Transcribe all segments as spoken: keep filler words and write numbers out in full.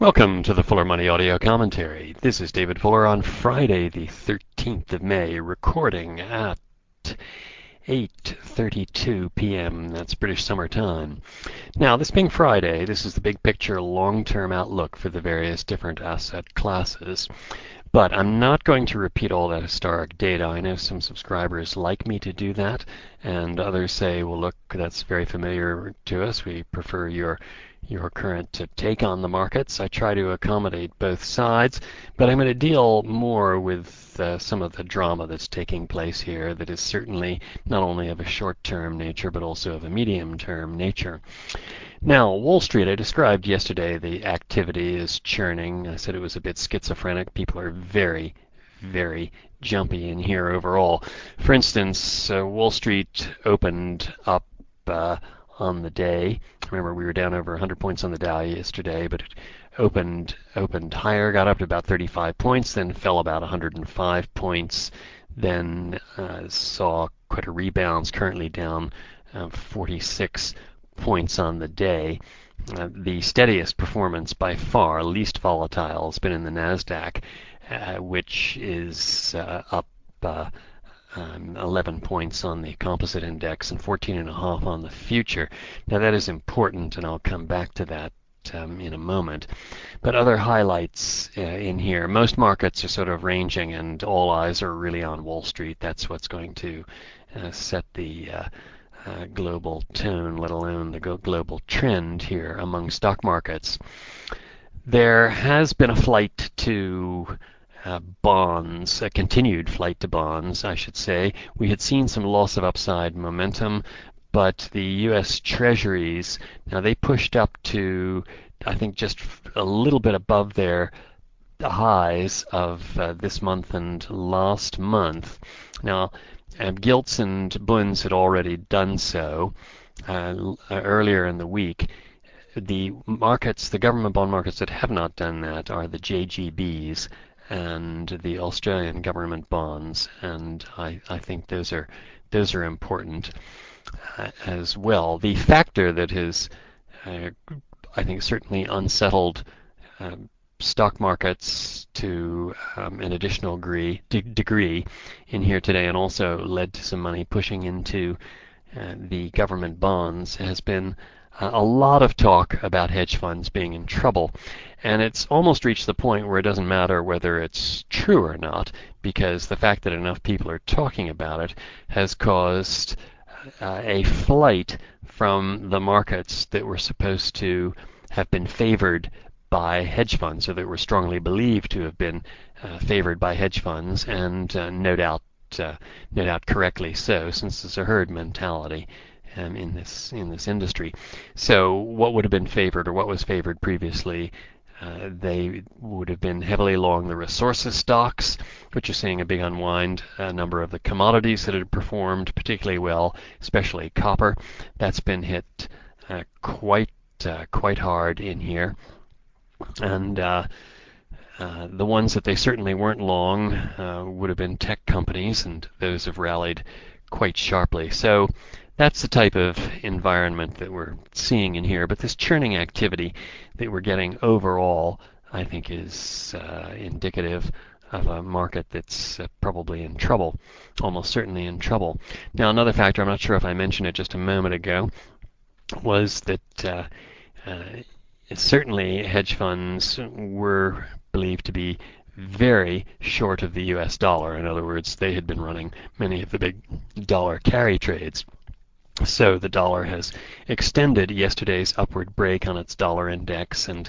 Welcome to the Fuller Money Audio Commentary. This is David Fuller on Friday, the thirteenth of May, recording at eight thirty-two p m That's British Summer Time. Now, this being Friday, this is the big picture long-term outlook for the various different asset classes. But I'm not going to repeat all that historic data. I know some subscribers like me to do that, and others say, well, look, that's very familiar to us. We prefer your your current take on the markets. I try to accommodate both sides, but I'm going to deal more with uh, some of the drama that's taking place here that is certainly not only of a short-term nature, but also of a medium-term nature. Now, Wall Street, I described yesterday the activity is churning. I said it was a bit schizophrenic. People are very, very jumpy in here overall. For instance, uh, Wall Street opened up uh, on the day. Remember, we were down over one hundred points on the Dow yesterday, but it opened opened higher, got up to about thirty-five points, then fell about one hundred five points, then uh, saw quite a rebound. It's currently down uh, forty-six points on the day. Uh, the steadiest performance by far, least volatile, has been in the NASDAQ, uh, which is uh, up uh, um, eleven points on the composite index and fourteen and a half on the future. Now that is important, and I'll come back to that um, in a moment. But other highlights uh, in here, most markets are sort of ranging, and all eyes are really on Wall Street. That's what's going to uh, set the uh, Uh, global tone, let alone the global trend here among stock markets. There has been a flight to uh, bonds, a continued flight to bonds, I should say. We had seen some loss of upside momentum, but the U S Treasuries, now they pushed up to, I think, just a little bit above their highs of uh, this month and last month. Now, Um, gilts and bunds had already done so uh, earlier in the week. The markets, the government bond markets that have not done that are the J G Bs and the Australian government bonds, and I, I think those are those are important uh, as well. The factor that has, uh, I think, certainly unsettled uh, stock markets to um, an additional degree, de- degree in here today, and also led to some money pushing into uh, the government bonds, has been uh, a lot of talk about hedge funds being in trouble. And it's almost reached the point where it doesn't matter whether it's true or not, because the fact that enough people are talking about it has caused uh, a flight from the markets that were supposed to have been favored by hedge funds, or that were strongly believed to have been uh, favored by hedge funds, and uh, no doubt, uh, no doubt correctly so, since there's a herd mentality um, in this in this industry. So, what would have been favored, or what was favored previously? Uh, they would have been heavily along the resources stocks, which are seeing a big unwind. A number of the commodities that had performed particularly well, especially copper, that's been hit uh, quite uh, quite hard in here. And uh, uh, the ones that they certainly weren't long uh, would have been tech companies, and those have rallied quite sharply. So that's the type of environment that we're seeing in here. But this churning activity that we're getting overall, I think, is uh, indicative of a market that's uh, probably in trouble, almost certainly in trouble. Now, another factor, I'm not sure if I mentioned it just a moment ago, was that uh, uh, certainly hedge funds were believed to be very short of the U S dollar. In other words, they had been running many of the big dollar carry trades. So the dollar has extended yesterday's upward break on its dollar index, and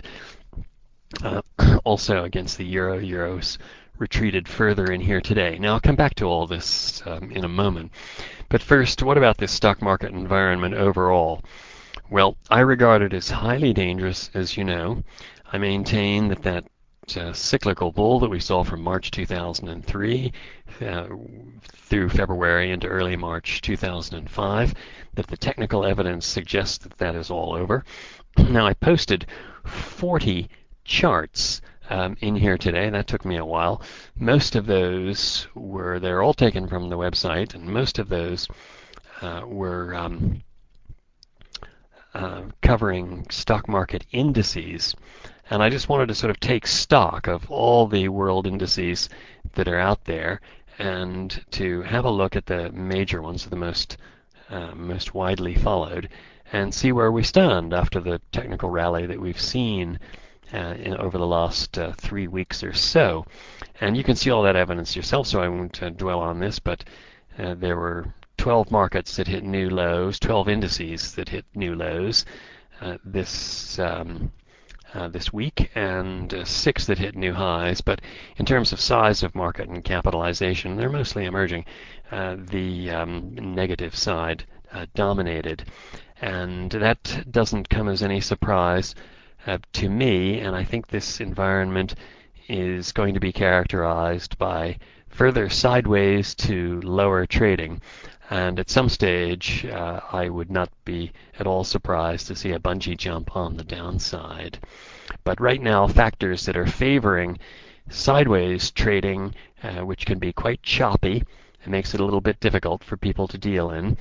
uh, also against the euro. Euro's retreated further in here today. Now, I'll come back to all this um, in a moment. But first, what about this stock market environment overall? Well, I regard it as highly dangerous, as you know. I maintain that that uh, cyclical bull that we saw from March two thousand three uh, through February into early March two thousand five, that the technical evidence suggests that that is all over. Now, I posted forty charts um, in here today. That took me a while. Most of those were, they're all taken from the website, and most of those uh, were um, Uh, covering stock market indices, And I just wanted to sort of take stock of all the world indices that are out there and to have a look at the major ones, the most uh, most widely followed, and see where we stand after the technical rally that we've seen uh, in, over the last uh, three weeks or so. And you can see all that evidence yourself, so I won't uh, dwell on this, but uh, there were twelve markets that hit new lows, twelve indices that hit new lows uh, this um, uh, this week, and uh, six that hit new highs. But in terms of size of market and capitalization, they're mostly emerging. Uh, the um, negative side uh, dominated, and that doesn't come as any surprise uh, to me. And I think this environment is going to be characterized by further sideways to lower trading. And at some stage, uh, I would not be at all surprised to see a bungee jump on the downside. But right now, factors that are favoring sideways trading, uh, which can be quite choppy, it makes it a little bit difficult for people to deal in.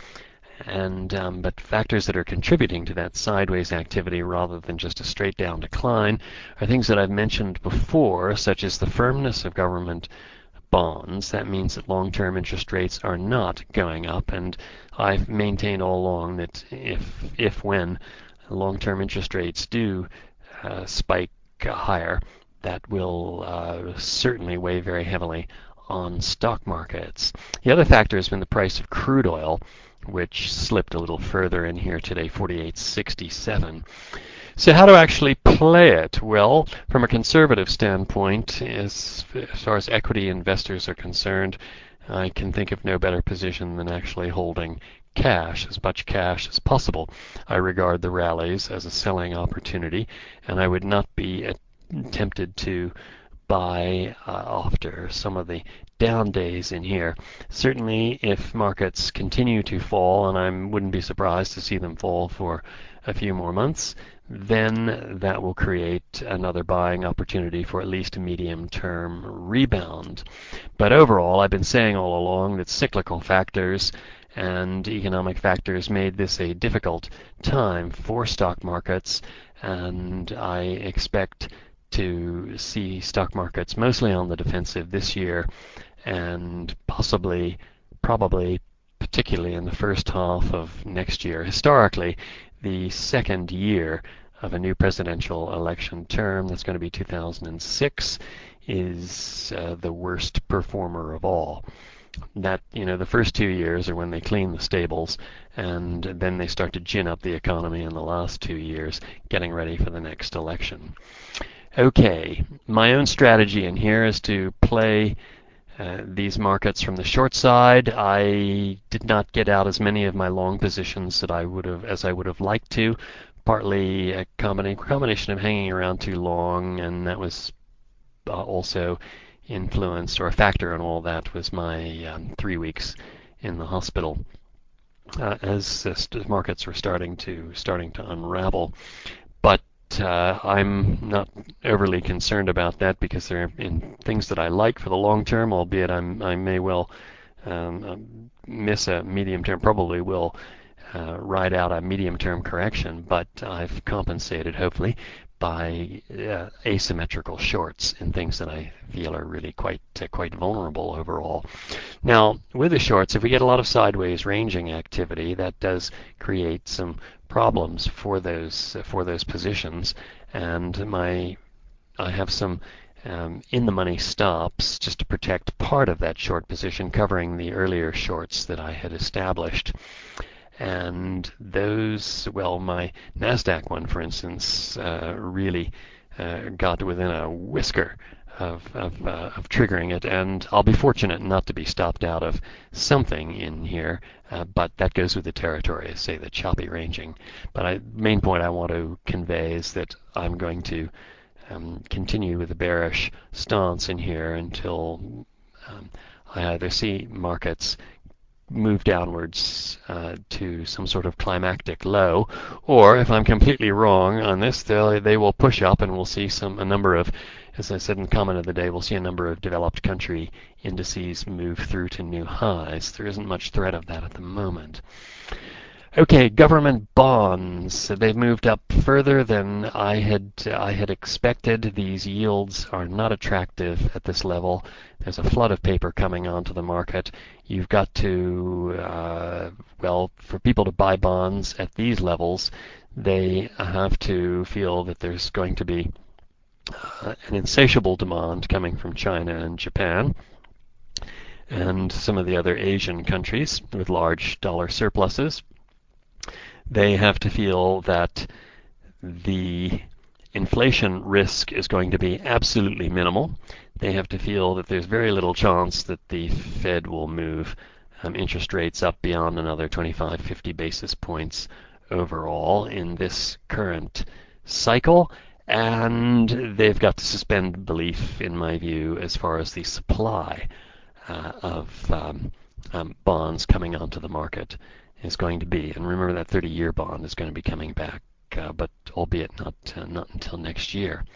And um, but factors that are contributing to that sideways activity rather than just a straight down decline are things that I've mentioned before, such as the firmness of government bonds. That means that long-term interest rates are not going up, and I've maintained all along that if if when long-term interest rates do uh, spike uh, higher, that will uh, certainly weigh very heavily on stock markets. The other factor has been the price of crude oil, which slipped a little further in here today, forty-eight sixty-seven. So how to actually play it? Well, from a conservative standpoint, as, as far as equity investors are concerned, I can think of no better position than actually holding cash, as much cash as possible. I regard the rallies as a selling opportunity, and I would not be tempted to buy uh, after some of the down days in here. Certainly, if markets continue to fall, and I wouldn't be surprised to see them fall for a few more months, then that will create another buying opportunity for at least a medium-term rebound. But overall, I've been saying all along that cyclical factors and economic factors made this a difficult time for stock markets, and I expect to see stock markets mostly on the defensive this year, and possibly, probably, particularly in the first half of next year. Historically, the second year of a new presidential election term, that's going to be two thousand six, is uh, the worst performer of all. That, you know, the first two years are when they clean the stables, and then they start to gin up the economy in the last two years, getting ready for the next election. Okay, my own strategy in here is to play uh, these markets from the short side. I did not get out as many of my long positions that I would have as I would have liked to. Partly a combina- combination of hanging around too long, and that was uh, also influenced, or a factor in all that was my um, three weeks in the hospital uh, as uh, markets were starting to starting to unravel. But Uh, I'm not overly concerned about that because they're in things that I like for the long term, albeit I'm, I may well um, miss a medium term, probably will uh, ride out a medium term correction, but I've compensated, hopefully, by uh, asymmetrical shorts in things that I feel are really quite uh, quite vulnerable overall. Now, with the shorts, if we get a lot of sideways ranging activity, that does create some problems for those uh, for those positions, and my I have some um, in the money stops just to protect part of that short position, covering the earlier shorts that I had established. And those, well, my NASDAQ one, for instance, uh, really uh, got within a whisker of, of, uh, of triggering it, and I'll be fortunate not to be stopped out of something in here, uh, but that goes with the territory, say the choppy ranging. But I, main point I want to convey is that I'm going to um, continue with the bearish stance in here until um, I either see markets move downwards uh, to some sort of climactic low, or if I'm completely wrong on this, they they will push up, and we'll see some a number of, as I said in the comment of the day, we'll see a number of developed country indices move through to new highs. There isn't much threat of that at the moment. Okay, government bonds. They've moved up further than I had I had expected. These yields are not attractive at this level. There's a flood of paper coming onto the market. You've got to, uh, well, for people to buy bonds at these levels, they have to feel that there's going to be uh, an insatiable demand coming from China and Japan and some of the other Asian countries with large dollar surpluses. They have to feel that the inflation risk is going to be absolutely minimal. They have to feel that there's very little chance that the Fed will move um, interest rates up beyond another twenty-five, fifty basis points overall in this current cycle. And they've got to suspend belief, in my view, as far as the supply uh, of um, um, bonds coming onto the market is going to be. And remember that thirty-year bond is going to be coming back, uh, but albeit not uh, not until next year.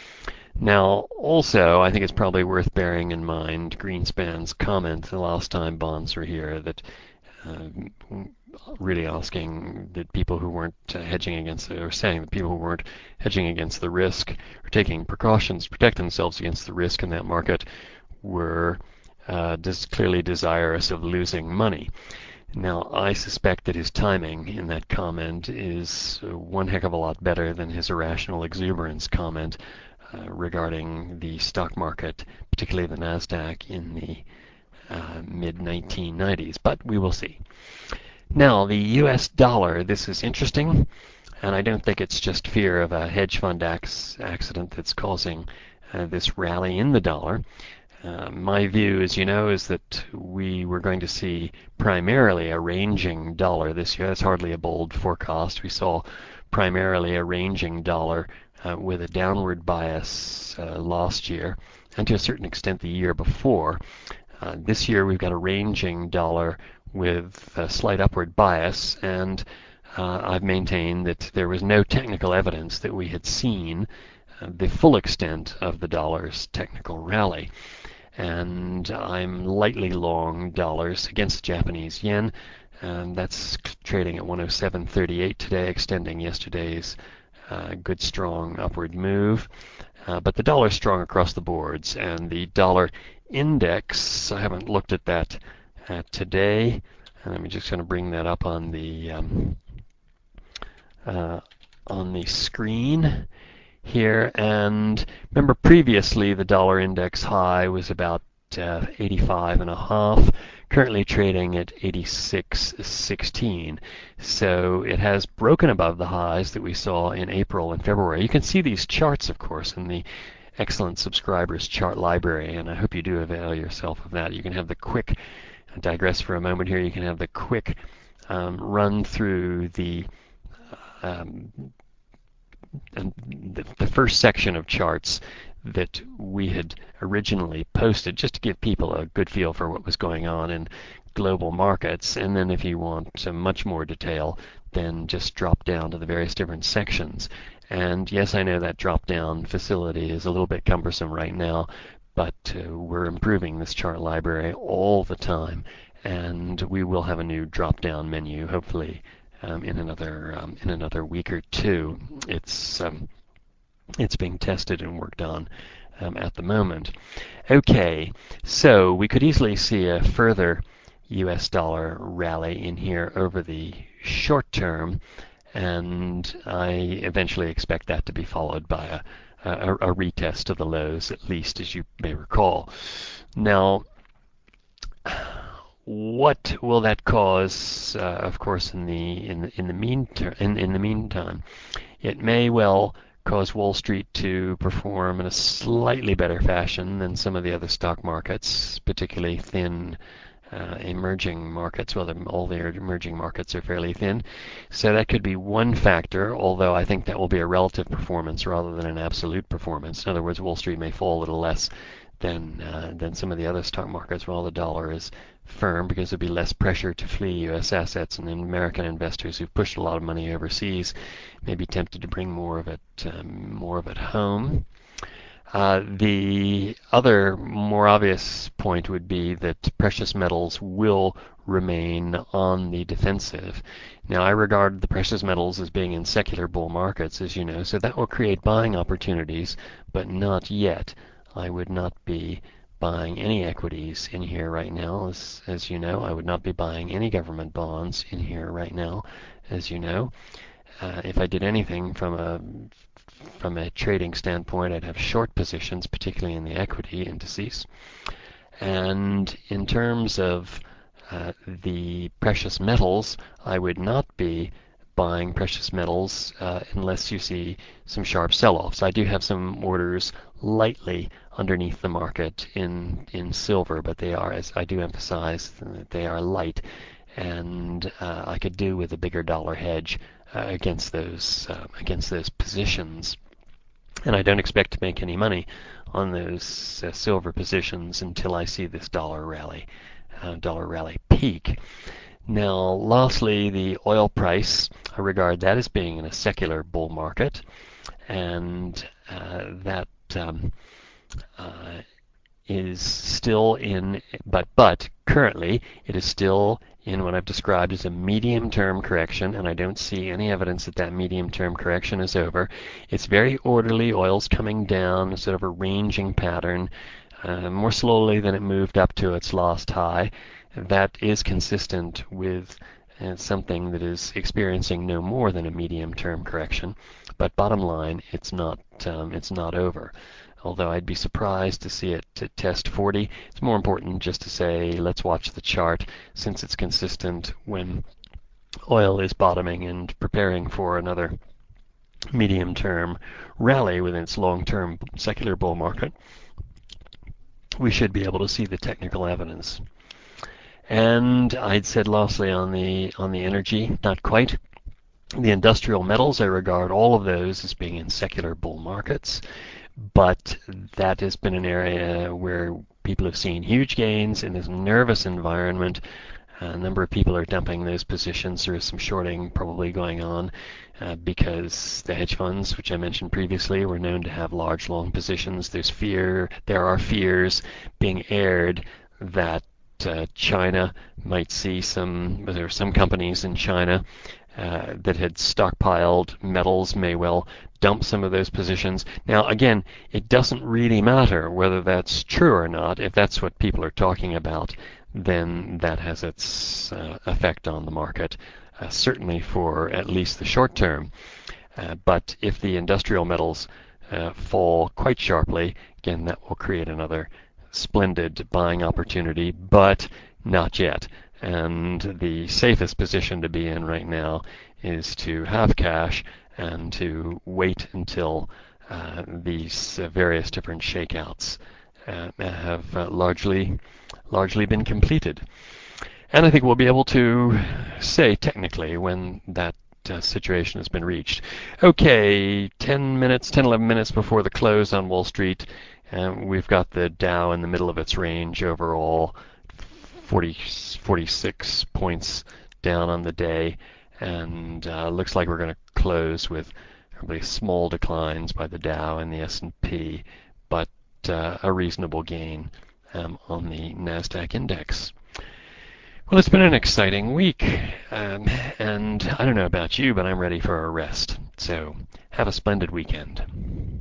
Now, also, I think it's probably worth bearing in mind Greenspan's comment the last time bonds were here that uh, really asking that people who weren't uh, hedging against, or saying that people who weren't hedging against the risk or taking precautions to protect themselves against the risk in that market were uh, dis- clearly desirous of losing money. Now, I suspect that his timing in that comment is one heck of a lot better than his irrational exuberance comment uh, regarding the stock market, particularly the NASDAQ in the uh, mid nineteen nineties, but we will see. Now, the U S dollar, this is interesting, and I don't think it's just fear of a hedge fund ac- accident that's causing uh, this rally in the dollar. Uh, my view, as you know, is that we were going to see primarily a ranging dollar this year. That's hardly a bold forecast. We saw primarily a ranging dollar uh, with a downward bias uh, last year, and to a certain extent the year before. Uh, this year we've got a ranging dollar with a slight upward bias, and uh, I've maintained that there was no technical evidence that we had seen uh, the full extent of the dollar's technical rally. And I'm lightly long dollars against the Japanese yen, and that's trading at one oh seven thirty-eight today, extending yesterday's uh, good strong upward move. Uh, but the dollar's strong across the boards, and the dollar index, I haven't looked at that uh, today, and I'm just going to bring that up on the um, uh, on the screen here. And remember, previously the dollar index high was about uh, eighty-five and a half, currently trading at eighty-six sixteen. So it has broken above the highs that we saw in April and February. You can see these charts, of course, in the excellent subscribers chart library, and I hope you do avail yourself of that. You can have the quick, I digress for a moment here, you can have the quick um, run through the um, and the, the first section of charts that we had originally posted, just to give people a good feel for what was going on in global markets. And then if you want some much more detail, then just drop down to the various different sections. And yes, I know that drop down facility is a little bit cumbersome right now, but uh, we're improving this chart library all the time, and we will have a new drop down menu hopefully Um, in another um, in another week or two. It's um, it's being tested and worked on um, at the moment. Okay, so we could easily see a further U S dollar rally in here over the short term, and I eventually expect that to be followed by a, a, a retest of the lows, at least, as you may recall. Now, what will that cause? Uh, of course, in the in the, in the mean in, in the meantime, it may well cause Wall Street to perform in a slightly better fashion than some of the other stock markets, particularly thin uh, emerging markets. Well, all the emerging markets are fairly thin, so that could be one factor. Although I think that will be a relative performance rather than an absolute performance. In other words, Wall Street may fall a little less than uh, than some of the other stock markets, while the dollar is firm, because there'll be less pressure to flee U S assets, and then American investors who've pushed a lot of money overseas may be tempted to bring more of it um, more of it home. Uh, the other more obvious point would be that precious metals will remain on the defensive. Now, I regard the precious metals as being in secular bull markets, as you know, so that will create buying opportunities, but not yet. I would not be buying any equities in here right now, as, as you know. I would not be buying any government bonds in here right now, as you know. Uh, if I did anything from a from a trading standpoint, I'd have short positions, particularly in the equity indices. And in terms of uh, the precious metals, I would not be buying precious metals uh, unless you see some sharp sell-offs. I do have some orders lightly underneath the market in in silver, but they are, as I do emphasize, that they are light, and uh, I could do with a bigger dollar hedge uh, against those uh, against those positions. And I don't expect to make any money on those uh, silver positions until I see this dollar rally, uh, dollar rally peak. Now, lastly, the oil price, I regard that as being in a secular bull market, and uh, that um, uh, is still in, but but currently it is still in what I've described as a medium-term correction, and I don't see any evidence that that medium-term correction is over. It's very orderly. Oil's coming down, sort of a ranging pattern, uh, more slowly than it moved up to its last high. That is consistent with uh, something that is experiencing no more than a medium-term correction. But bottom line, it's not um, it's not over. Although I'd be surprised to see it to test forty. It's more important just to say, let's watch the chart, since it's consistent when oil is bottoming and preparing for another medium-term rally within its long-term secular bull market. We should be able to see the technical evidence. And I'd said lastly on the on the energy, not quite. The industrial metals, I regard all of those as being in secular bull markets, but that has been an area where people have seen huge gains in this nervous environment. A number of people are dumping those positions. There is some shorting probably going on uh, because the hedge funds, which I mentioned previously, were known to have large long positions. There's fear, there are fears being aired that uh, China might see some, there are some companies in China uh, that had stockpiled metals may well dump some of those positions. Now, again, it doesn't really matter whether that's true or not. If that's what people are talking about, then that has its uh, effect on the market, uh, certainly for at least the short term. Uh, but if the industrial metals uh, fall quite sharply, again, that will create another splendid buying opportunity, but not yet. And the safest position to be in right now is to have cash and to wait until uh, these uh, various different shakeouts uh, have uh, largely largely been completed. And I think we'll be able to say technically when that uh, situation has been reached. Okay, ten minutes, ten, eleven minutes before the close on Wall Street, uh, we've got the Dow in the middle of its range overall, forty, forty-six points down on the day, and uh, looks like we're going to close with probably small declines by the Dow and the S and P, but uh, a reasonable gain um, on the NASDAQ index. Well, it's been an exciting week, um, and I don't know about you, but I'm ready for a rest. So have a splendid weekend.